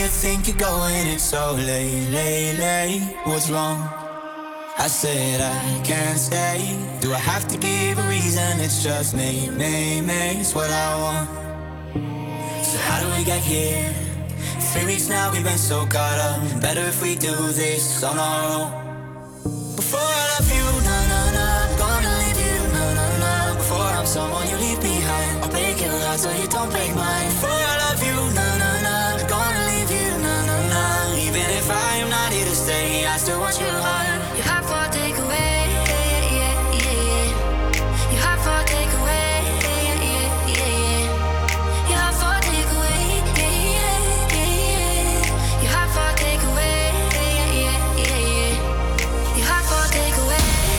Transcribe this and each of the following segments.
you think you're going? It's so late, late, late. What's wrong? I said I can't stay. Do I have to give a reason? It's just me, it's what I want. So how do we get here? 3 weeks now, we've been so caught up. Better if we do this on our own. Before I love you, na na na, I'm gonna leave you, na na na. Before I'm someone you leave behind, I'll break your heart so you don't break mine. Before I love you, na na na, I'm gonna leave you, na na na. Even if I am not here to stay, I still want your heart. Your heart for takeaway, yeah, yeah, yeah. Your heart for takeaway, yeah, yeah, yeah. Your heart for takeaway, yeah, yeah, yeah. Your heart for takeaway, yeah, yeah, yeah. Your heart for takeaway.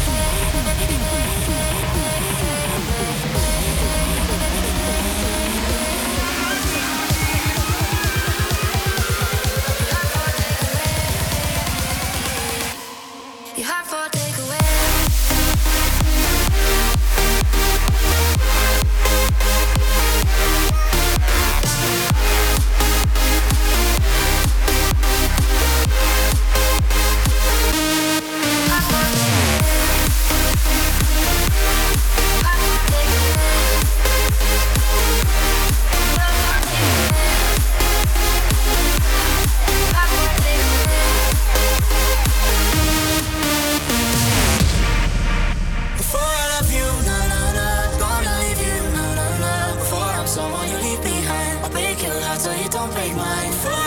Your heart for takeaway. Before I love you, na na na, I'm gonna leave you, na na na. Before I'm someone you leave behind, I'll break your heart so you don't break mine. Before